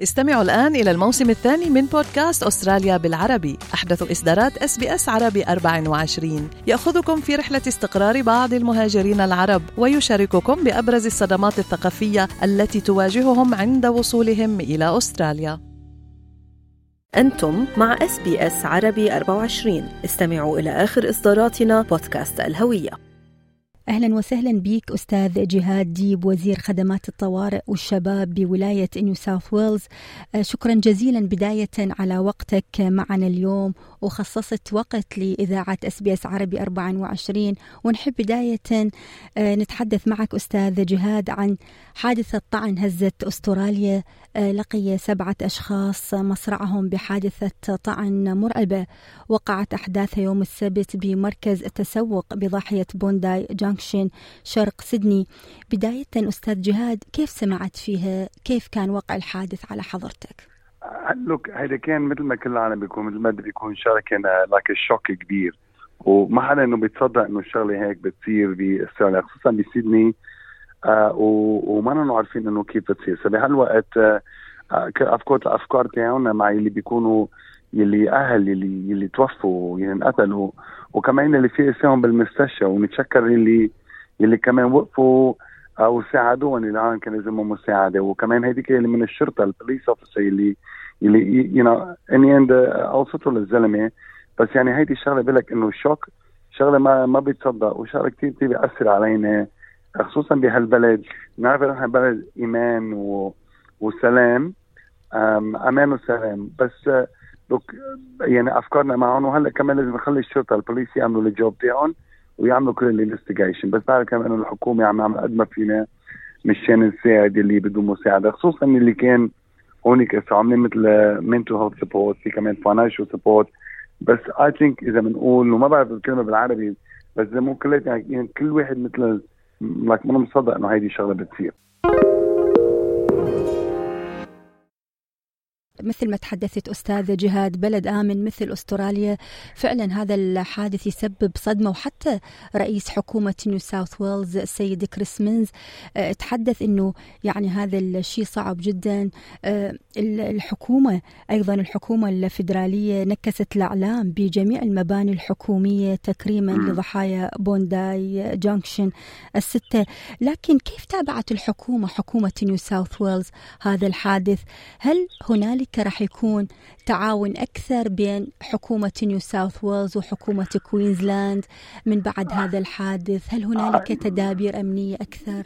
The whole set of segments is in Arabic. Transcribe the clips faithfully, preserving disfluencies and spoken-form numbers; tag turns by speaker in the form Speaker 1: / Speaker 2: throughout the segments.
Speaker 1: استمعوا الآن إلى الموسم الثاني من بودكاست أستراليا بالعربي، أحدث إصدارات إس بي إس عربي أربعة وعشرين، يأخذكم في رحلة استقرار بعض المهاجرين العرب ويشارككم بأبرز الصدمات الثقافية التي تواجههم عند وصولهم إلى أستراليا.
Speaker 2: أنتم مع إس بي إس عربي أربعة وعشرين. استمعوا إلى آخر إصداراتنا بودكاست الهوية.
Speaker 3: أهلا وسهلا بك أستاذ جهاد ديب، وزير خدمات الطوارئ والشباب بولاية نيو ساوث ويلز. شكرا جزيلا بداية على وقتك معنا اليوم، وخصصت وقت لإذاعة إس بي إس عربي أربعة وعشرين. ونحب بداية نتحدث معك أستاذ جهاد عن حادثة طعن هزت أستراليا. لقي سبعة أشخاص مصرعهم بحادثة طعن مرعبة وقعت أحداثها يوم السبت بمركز التسوق بضاحية بونداي جانكشن شرق سيدني. بداية أستاذ جهاد، كيف سمعت فيها؟ كيف كان وقع الحادث على حضرتك؟
Speaker 4: لوك هيدا كان مثل ما كل العالم بيكون مثل ما بيكون شغله كان لايك الشوك كبير، وما حدا انه بيتصدق انه الشغله هيك بتصير باستراليا خصوصا بسيدني. آه وما نحن عارفين انه كيف بتصير. فبهالوقت آه افكار الافكار تاعنا مع اللي بيكونوا يلي اهل يلي يلي توفوا يلي انقتلوا، وكمان اللي في اسمهم بالمستشفى، ونتشكر اللي يلي كمان وقفوا او ساعدوهم اللي العالم كان لازمهم مساعده، وكمان هيديك اللي من الشرطه البوليس اوفيسر اللي اللي يو نو اني اند اوصلوا للزلمه. بس يعني هيدي الشغله بقولك انه شوك، شغله ما ما بيتصدق، وشغله كثير كثير بيأثر علينا خصوصا بهالبلد. نعرف نحن بلد ايمان و... وسلام، امان وسلام، بس لوك يعني افكارنا معهم. وهلا كمان لازم نخلي الشرطه البوليس يعملوا الجوب تاعهم ويعملوا كل الانفستيجيشن. بس بعد كمان انه الحكومه عم نعمل قد ما فينا مشان نساعد اللي بدهم مساعده، خصوصا اللي كان هونيك عاملين مثل mental health support، في كمان financial support. بس I think اذا بنقول وما بعرف الكلمه بالعربي، بس زي مو كل يعني كل واحد مثل لك ما مصدق انه هيدي شغله بتصير.
Speaker 3: مثل ما تحدثت أستاذ جهاد، بلد آمن مثل أستراليا فعلا هذا الحادث يسبب صدمة. وحتى رئيس حكومة نيو ساوث ويلز السيد كريس مينز تحدث إنه يعني هذا الشيء صعب جدا. الحكومة أيضا الحكومة الفيدرالية نكست الأعلام بجميع المباني الحكومية تكريما لضحايا بونداي جانكشن الستة. لكن كيف تابعت الحكومة حكومة نيو ساوث ويلز هذا الحادث؟ هل هنالك راح يكون تعاون أكثر بين حكومة نيو ساوث ويلز وحكومة كوينزلاند من بعد هذا الحادث؟ هل هنالك تدابير أمنية أكثر؟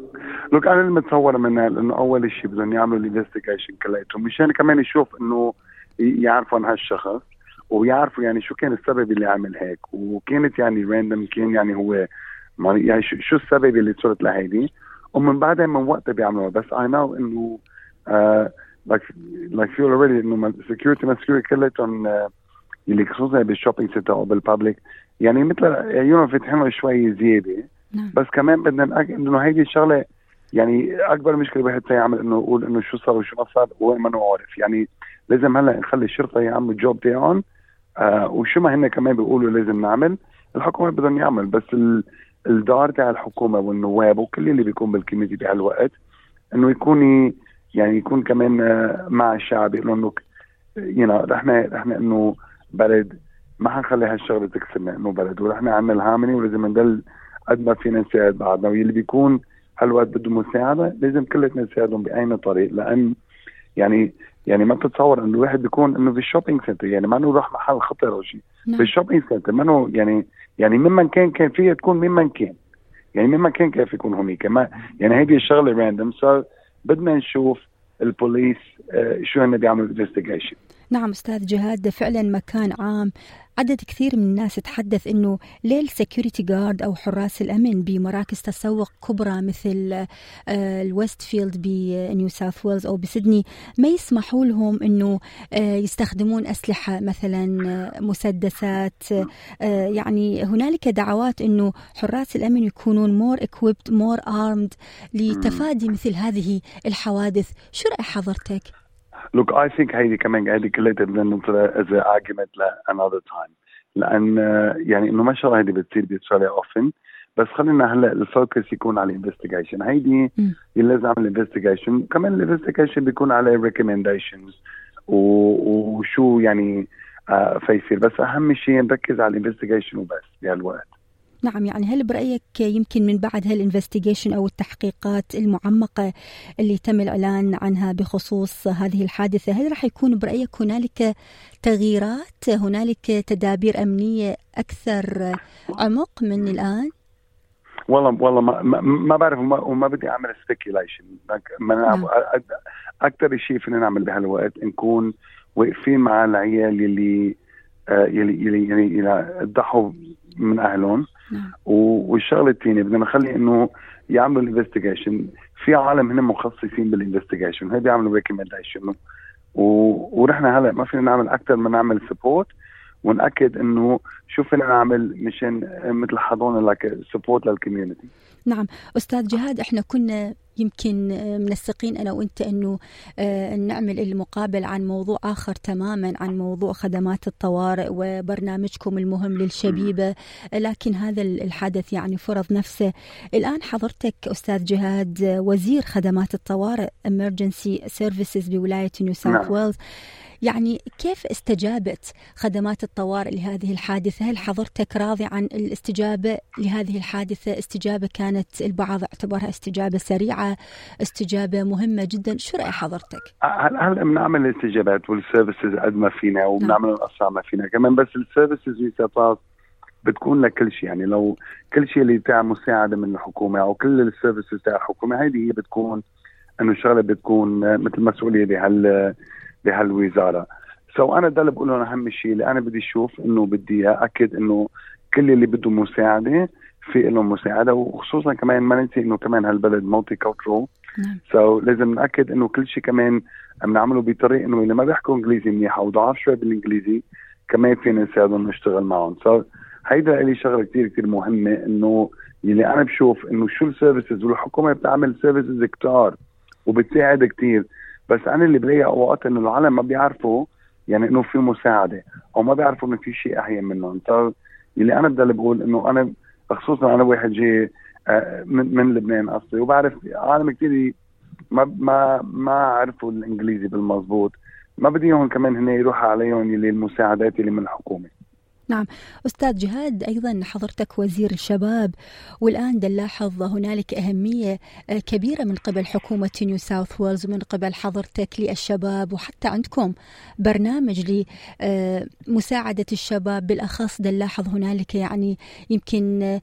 Speaker 4: لوك أنا المتصور منها إنه أول شيء بدهم يعملوا الانفستيجيشن كلياتهم مشان كمان يشوف إنه يعرفوا عن هالشخص ويعرفوا يعني شو كان السبب اللي عمل هيك، وكانت يعني راندم، كان يعني هو يعني شو السبب اللي صارت لهيدي، ومن بعدها من وقتها بيعملوها. بس I know إنه آه like like feel already إنه security ما security كلهم اللي خصوصا بالشوبينج سنتر أو بالبابليك يعني مثل يوم فتحنا شوي زيادة. بس كمان بدنا نأكد إنه هيدي الشغلة يعني أكبر مشكلة واحد سيعمل إنه يقول إنه شو صار وشو ما صار وين ما نعرف. يعني لازم هلا نخلي الشرطة يعملوا الجوب تاعهم، آه وشو ما هن كمان بيقولوا لازم نعمل، الحكومة بدهم يعمل. بس الدار تاع الحكومة والنواب وكل اللي بيكون بالكوميتي بهالوقت إنه يكون يعني يكون كمان مع الشعب يقولوا إنه ينا رحنا رحنا إنه بلد ما حنخلي هالشغلة تكسرنا إنه بلد، ورحنا عنا الهامني ولازم ندل قد ما فينا نساعد بعضنا. واللي بيكون هالوقت بده مساعدة لازم كلنا نساعدهم بأي طريق، لأن يعني يعني ما بتتصور إنه الواحد بيكون إنه في الشوبينج سنتر يعني ما نروح محل خطر أو شيء في الشوبينج سنتر، ما نو يعني يعني ممن كان كان فيها تكون ممن كان يعني ممن كان كيف يكون هونيك ما يعني هذه الشغلة راندم. صار بدنا نشوف البوليس آه شو هن بيعملوا انفستيجيشن.
Speaker 3: نعم أستاذ جهاد، فعلا مكان عام. عدد كثير من الناس تحدث إنه ليه السيكوريتي جارد أو حراس الأمن بمراكز تسوق كبرى مثل الويستفيلد بنيو ساوث ويلز أو بسيدني ما يسمحوا لهم إنه يستخدمون أسلحة مثلا مسدسات. يعني هنالك دعوات إنه حراس الأمن يكونون more equipped more armed لتفادي مثل هذه الحوادث. شو رأي حضرتك؟
Speaker 4: Look, I think هيدي كمان هيدي كلها بدنا ننطرها as an argument ل another time، لأن يعني إنه ما شاء الله هيدي بتصير بأستراليا often. بس خلينا هلا الفوكس يكون على الانفستيجيشن. هيدي اللي لازم نعمل انفستيجيشن، كمان الانفستيجيشن بيكون على ريكومنديشنز وشو يعني آه فيصير، بس اهم شيء نركز على الانفستيجيشن وبس بهالوقت.
Speaker 3: نعم، يعني هل برأيك يمكن من بعد هالانفستيجيشن أو التحقيقات المعمقة اللي تم الإعلان عنها بخصوص هذه الحادثة، هل رح يكون برأيك هنالك تغييرات، هنالك تدابير أمنية أكثر عمق من الآن؟
Speaker 4: والله والله ما ما, ما بعرف وما, وما بدي أعمل سبيكيوليشن. نعم. أكثر شيء فينا نعمل بهالوقت نكون واقفين مع العيال اللي آه يلي يلي يعني يلي ضحوا من أهلهم. نعم. والشغله الثانيه بدنا نخلي انه يعملوا الانفستيجيشن، في عالم هنا مخصصين بالانفستيجيشن، هي بيعملوا ريكومنديشن، ونحن هلا ما فينا نعمل اكثر من نعمل سبورت ونأكد انه شو فينا نعمل مشان مثل حضانه لك سبورت للكوميونتي.
Speaker 3: نعم أستاذ جهاد، احنا كنا يمكن منسقين أنا وأنت أنه نعمل المقابل عن موضوع آخر تماما، عن موضوع خدمات الطوارئ وبرنامجكم المهم للشبيبة، لكن هذا الحدث يعني فرض نفسه. الآن حضرتك أستاذ جهاد وزير خدمات الطوارئ Emergency Services بولاية نيو ساوث ويلز، يعني كيف استجابت خدمات الطوارئ لهذه الحادثة؟ هل حضرتك راضي عن الاستجابة لهذه الحادثة؟ استجابة كانت البعض اعتبرها استجابة سريعة، استجابة مهمة جدا، شو رأي حضرتك؟
Speaker 4: هلا بنعمل الاستجابات والسيرفيسز قد ما فينا وبنعمل أسرع ما فينا كمان، بس السيرفيسز ويساطات بتكون لكل شيء، يعني لو كل شيء اللي تاع مساعدة من الحكومة أو كل السيرفيسز تاع الحكومة، هذه هي بتكون إنه الشغلة بتكون مثل مسؤولية بهال بهالوزارة. سو أنا ده اللي بقوله أهم شيء اللي أنا بدي أشوف إنه بدي أأكد إنه كل اللي بده مساعدة في لهم مساعدة، وخصوصا كمان ما ننسي إنه كمان هالبلد مالتي كولترال، سو لازم نأكد إنه كل شيء كمان بنعمله بطريقة إنه اللي ما بيحكوا إنجليزي منيح أو ضعاف شوي بالإنجليزي كمان فينا نساعدهم نشتغل معهم. سو هيدا اللي شغلة كتير كتير مهمة، إنه اللي أنا بشوف إنه شو السيرفيسز، والحكومة بتعمل سيرفيسز كتار وبتساعد كتير، بس أنا اللي بلاقي أوقات إنه العالم ما بيعرفوا يعني إنه في مساعدة أو ما بيعرفوا إنه في شيء أحيان منهم. طب اللي أنا بدي بقول إنه أنا خصوصا أنا واحد جاي من, من لبنان أصلي، وبعرف عالم كتير ما ما ما عرفوا الإنجليزي بالمضبوط، ما بديهم كمان هنا يروحوا عليهم اللي المساعدات اللي من الحكومة.
Speaker 3: نعم أستاذ جهاد، أيضا حضرتك وزير الشباب، والآن نلاحظ هنالك أهمية كبيرة من قبل حكومة نيو ساوث ويلز ومن قبل حضرتك للشباب، وحتى عندكم برنامج لمساعدة الشباب بالأخص. نلاحظ هنالك يعني يمكن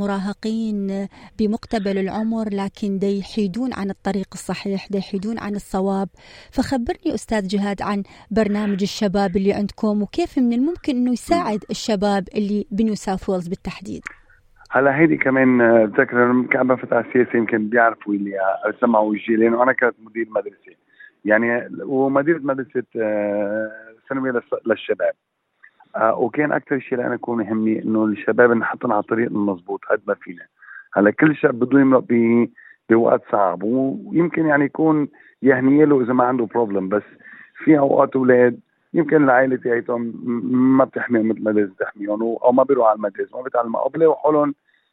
Speaker 3: مراهقين بمقتبل العمر لكن دي يحيدون عن الطريق الصحيح، دي يحيدون عن الصواب. فخبرني أستاذ جهاد عن برنامج الشباب اللي عندكم، وكيف من الممكن أنه يساعد الشباب اللي بنيو ساوث ويلز بالتحديد.
Speaker 4: هلا هيدي كمان بتذكر كعبة فتاة سياسي يمكن بيعرفوا اللي سمعوا وجي، لأنه أنا كنت مدير مدرسة يعني ومدير مدرسة ثانوية للشباب، وكان أكثر شيء لأنا أكون يهمني إنه الشباب نحطهم على الطريق المضبوط قد ما فينا. هلا كل شاب بده يمرق بوقت صعب، ويمكن يعني يكون يهنيه له إذا ما عنده بروبلم، بس في أوقات أولاد يمكن العائلة تاعتهم ما بتحميهم مثل ما لازم تحميهم، أو ما بيروحوا على المدرسة، ما بيتعلموا، أو بيلاقوا حالهم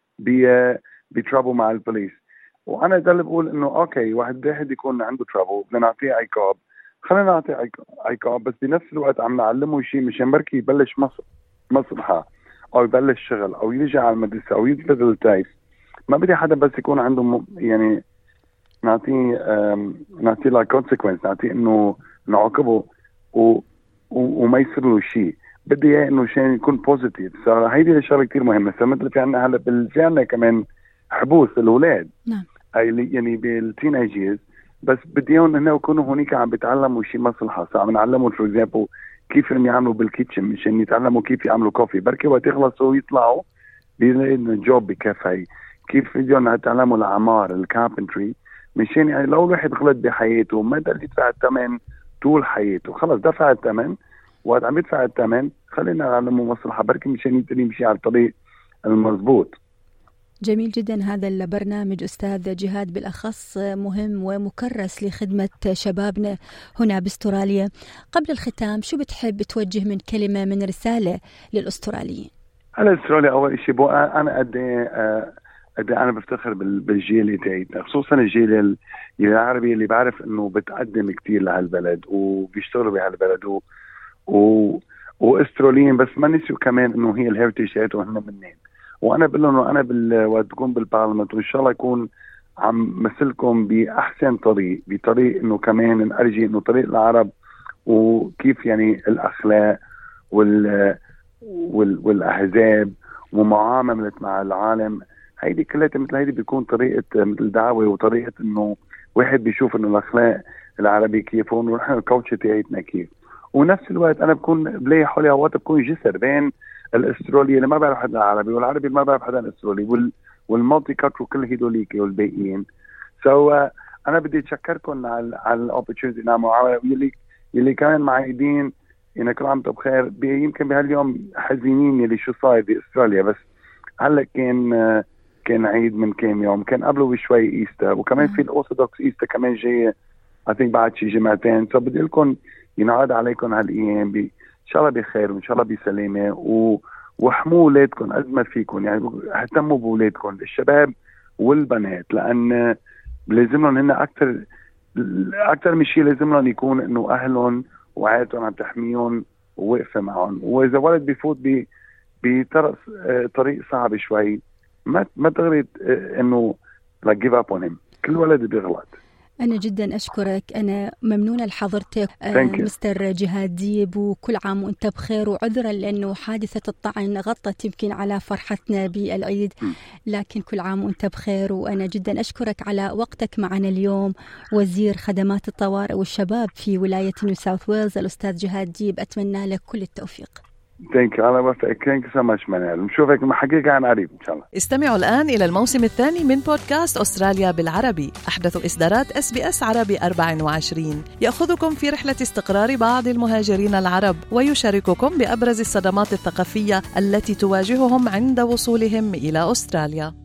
Speaker 4: بيترابوا مع البوليس. وأنا ده اللي بقول إنه أوكي واحد واحد يكون عنده ترابو بدنا نعطيه عقاب، خلينا نعطيه عقاب، بس بنفس الوقت عم نعلمه شيء مشان بركي يبلش مصلحة أو يبلش شغل أو يرجع على المدرسة أو يثبت التايف. ما بدي حدا بس يكون عنده يعني نعطيه نعطيه لا كونسيكونس، نعطيه إنه نعاقبه و وما يصير له شيء. بدي اياه انه شيء يكون بوزيتيف. فهيدي الشغله كثير مهمه. مثل في عندنا هلا في عندنا كمان حبوس الاولاد،
Speaker 3: نعم
Speaker 4: يعني بالتينيجرز، بس بدي اياهم هنا يكونوا هونيك عم بيتعلموا شيء مصلحه، عم نعلمهم فور اكزامبل كيف يعملوا بالكيتشن مشان يتعلموا كيف يعملوا كوفي، بركي وقت يخلصوا يطلعوا بيلاقوا جوب بكافي، كيف بدهم يتعلموا العمار الكاربنتري، مشان يعني لو الواحد غلط بحياته ما يقدر يدفع الثمن طول حياته، خلص دفع الثمن، وقت عم يدفع الثمن خلينا نعلمه مصلحة بركي مشان يقدر يمشي على الطريق المضبوط.
Speaker 3: جميل جدا هذا البرنامج أستاذ جهاد، بالأخص مهم ومكرس لخدمة شبابنا هنا باستراليا. قبل الختام شو بتحب توجه من كلمة من رسالة للأستراليين؟
Speaker 4: على استراليا أول شيء بقى أنا قد قد انا بفتخر بالجيل تاعيتنا، خصوصا الجيل العربي اللي بعرف انه بتقدم كتير لهالبلد وبيشتغلوا بهالبلد و... و... واستراليين، بس ما نسيوا كمان انه هي الهيرتيج تاعتهم هن منين. وانا بقول لهم انا بال... وقت بكون بالبرلمان وان شاء الله يكون عم مثلكم باحسن طريق، بطريق انه كمان نرجي انه طريق العرب وكيف يعني الاخلاق وال... وال... والاحزاب ومعامله مع العالم، هيدي كلها مثل هيدي بيكون طريقه مثل دعوه وطريقه انه واحد بيشوف انه الاخلاق العربي كيف هون ونحن الكوتش تاعتنا كيف. ونفس الوقت انا بكون بلاقي حولي اوقات بكون جسر بين الاسترالي اللي ما بعرف حدا العربي والعربي اللي ما بعرف حدا الاسترالي وال والمالتي كالتشر كل هدوليك والباقيين. سو so, uh, انا بدي اتشكركم على على الاوبورتيونيتي نعمل يلي يلي كمان معيدين ان كل عام بخير. يمكن بهاليوم حزينين يلي شو صاير باستراليا، بس هلا كان uh, كان عيد من كام يوم، كان قبله بشوي ايستا، وكمان في الاورثودوكس ايستا كمان جاي اي ثينك بعد شي جمعتين. سو بدي لكم ينعاد عليكم هالايام ان شاء الله بخير وان شاء الله بسلامه، و وحموا اولادكم قد ما فيكم، يعني اهتموا باولادكم الشباب والبنات، لان لازم لهم هن اكثر اكثر من شيء لازم لهم يكون انه اهلهم وعائلتهم عم تحميهم وواقفه معهم. واذا ولد بيفوت ب بطريق طريق صعب شوي ما ما تغرد انه لا جيف اب اون هيم، كل ولد بيغلط.
Speaker 3: أنا جدا أشكرك، أنا ممنونة لحضرتك مستر جهاد ديب، وكل عام وأنت بخير، وعذرا لأنه حادثة الطعن غطت يمكن على فرحتنا بالعيد، لكن كل عام وأنت بخير. وأنا جدا أشكرك على وقتك معنا اليوم. وزير خدمات الطوارئ والشباب في ولاية نيو ساوث ويلز الأستاذ جهاد ديب، أتمنى لك كل التوفيق.
Speaker 4: ثانك يو، الله يوفقك. ثانك يو سو ماتش منال، نشوفك حقيقة عن قريب ان شاء الله.
Speaker 1: استمعوا الآن إلى الموسم الثاني من بودكاست أستراليا بالعربي، أحدث إصدارات إس بي إس عربي أربعة وعشرين، يأخذكم في رحلة استقرار بعض المهاجرين العرب ويشارككم بأبرز الصدمات الثقافية التي تواجههم عند وصولهم إلى أستراليا.